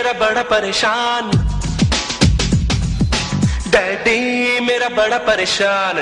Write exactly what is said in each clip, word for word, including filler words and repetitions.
मेरा बड़ा परेशान, डैडी मेरा बड़ा परेशान,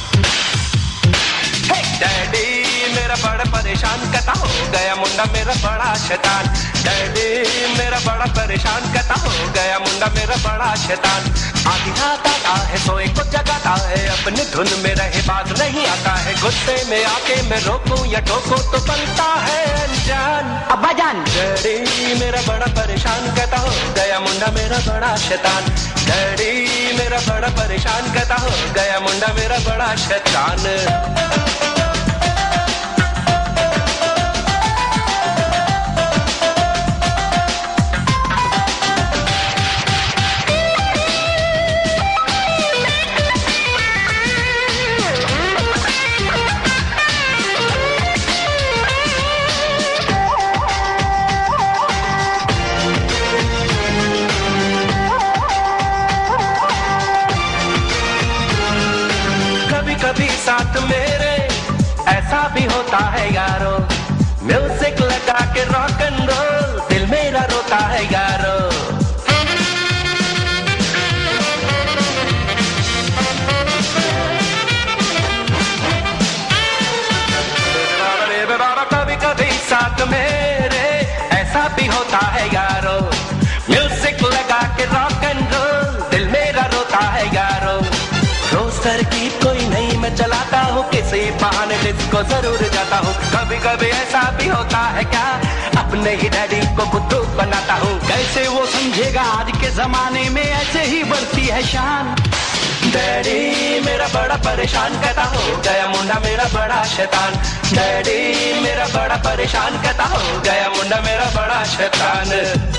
डैडी मेरा बड़ा परेशान, कहता हो गया मुंडा मेरा बड़ा शैतान, डैडी मेरा बड़ा परेशान, कहता हो गया मुंडा मेरा बड़ा शैतान। आधी रात आता है सोए को जगाता है, अपनी धुन में रहे बात नहीं आता है, गुस्से में आके मैं रोकूं या ठोकूं तो बनता है अनजान। अब्बा जान डैडी मेरा बड़ा परेशान, कहता हो गया मुंडा मेरा बड़ा शैतान, डैडी मेरा बड़ा परेशान, कहता हो गया मुंडा मेरा बड़ा शैतान। कभी साथ मेरे ऐसा भी होता है यारो, म्यूजिक लगा के रॉक एंड रोल दिल मेरा रोता है यारो। कभी कभी साथ मेरे ऐसा भी होता है यारो, म्यूजिक लगा के रॉक एंड रोल दिल मेरा रोता है यारो। रोज तरकीब कोई नहीं मैं चलाता हूँ, किसी बहाने डिस्को जरूर जाता हूँ, कभी कभी ऐसा भी होता है क्या अपने ही डैडी को बुद्धू बनाता हूँ। कैसे वो समझेगा आज के जमाने में ऐसे ही बढ़ती है शान। डैडी मेरा बड़ा परेशान, कहता हो गया मुंडा मेरा बड़ा शैतान, डैडी मेरा बड़ा परेशान, कहता हो गया मुंडा मेरा बड़ा शैतान।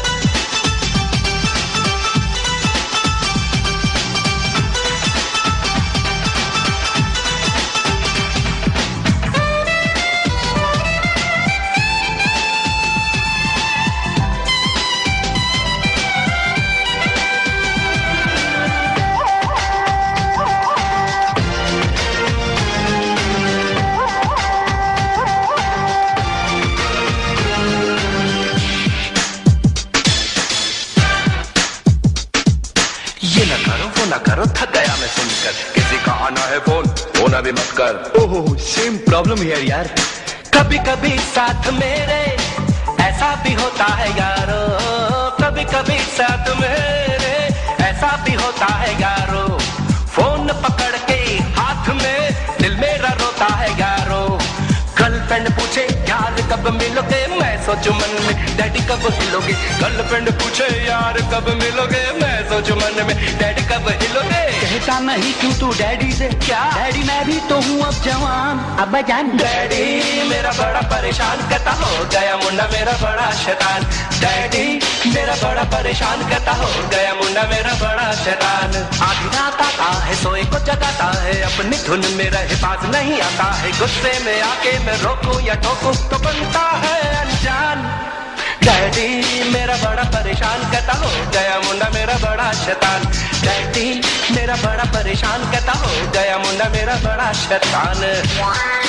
ये ना करो वो ना करो थक गया मैं सुनकर, किसी का आना है फोन होना भी मत कर। ओहो सेम प्रॉब्लम है यार। कभी कभी साथ मेरे ऐसा भी होता है यारो, कभी कभी साथ मेरे ऐसा भी होता है यारो, फोन पकड़ के हाथ में दिल मेरा रोता है यारो। गर्लफ्रेंड पूछे यार कब मिलोगे, मैं सोचूं मन में डैडी कब हिलोगे, गर्लफ्रेंड पूछे यार कब मिलोगे, मैं सोचूं मन में डैडी कब हिलोगे। कहता नहीं क्यों तू डैडी से, क्या डैडी मैं भी तो हूँ अब जवान। अब्बा जान डैडी मेरा बड़ा परेशान, कहता हो गया मुंडा मेरा बड़ा शैतान, डैडी मेरा बड़ा परेशान, कहता हो गया मुंडा मेरा बड़ा शैतान। आधी रात आता है सोए को जगाता है, अपनी धुन में रहे बात नहीं आता है, गुस्से में आके मैं रोकूं या ठोकूं तो बनता है अनजान। डैडी मेरा बड़ा परेशान, कहता हो गया मुंडा मेरा बड़ा शैतान, डैडी मेरा बड़ा परेशान, कहता हो गया मुंडा मेरा बड़ा शैतान।